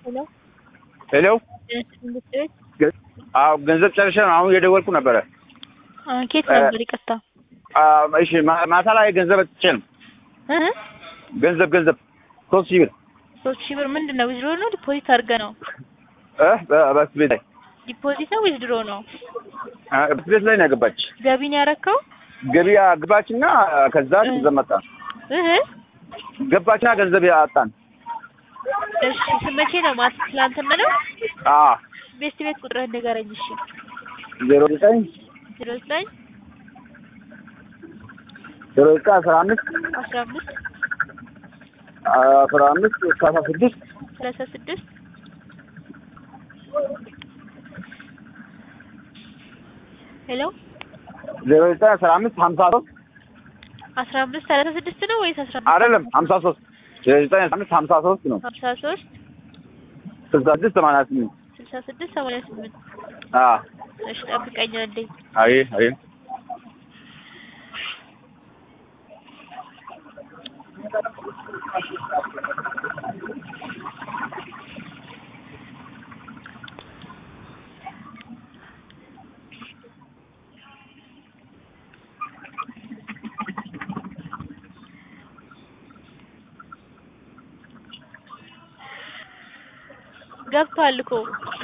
ሄሎ ሄሎ አዎ ገንዘብ ጨርሼ ነው አሁን የደወልኩ ነበረ። ኬት ነበር ይቅርታ። እሺ ማታ ላይ ገንዘብ አጥቼ ነው። ገንዘብ 3000 ብር 3000 ብር ምንድነው? ዊዝድሮ ነው ዲፖዚት አድርገ ነው? በስ ቤት ላይ ዲፖዚት ነው ዊዝድሮ ነው? በስ ቤት ላይ ነው ያገባች። ገቢ ነው ያረከው? ገቢ አግባችና ከዛ ገንዘብ መጣ። ገባችና ገንዘብ ያጣን። እሺ መቼ ነው ትላንትና ነው? ቤት ቁጥርህን ንገረኝ እሺ። 09 09 15 36 ሄሎ 09 15 53 15 36 ነው ወይስ 15? አይደለም 53 09 53 ነው 53 66 88 66 88 እሺ ጠብቀኝ አንዴ። አይ ገብቷል እኮ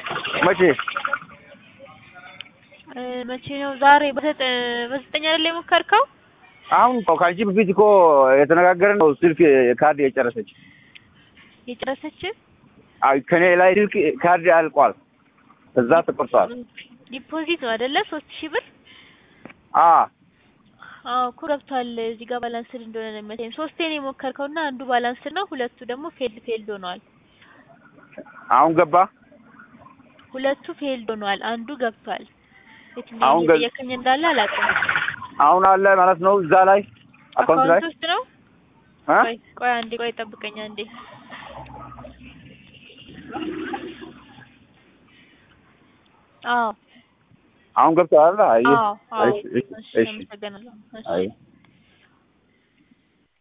መቼ ነው? ዛሬ በዘጠኝ አይደል የሞከርከው? አሁን ካንቺ በፊት እኮ የተነጋገርን ነው። ስልክ ካርድ የጨረሰች አይ ከኔ ላይ ስልክ ካርድ አልቋል። ከዛ ተቆርጧል። ዲፖዚት ነው አይደለ? 3000 ብር እኮ ገብቷል። እዚህ ጋር ባላንስድ እንደሆነ ነው የሚመስለኝ። ሶስቴ ነው የሞከርከውና አንዱ ባላንስድ ነው፣ ሁለቱ ደግሞ ፌልድ ሆነዋል። አሁን ገባ። ሁለቱ ፌልድ ሆነዋል፣ አንዱ ገብቷል። የትኛው የከኝ እንዳለ አላውቅም። አሁን አለ ማለት ነው እዛ ላይ አካውንት ላይ ውስጥ ነው። ቆይ ጠብቀኝ አንዴ። አሁን ገብቷል። አይ እሺ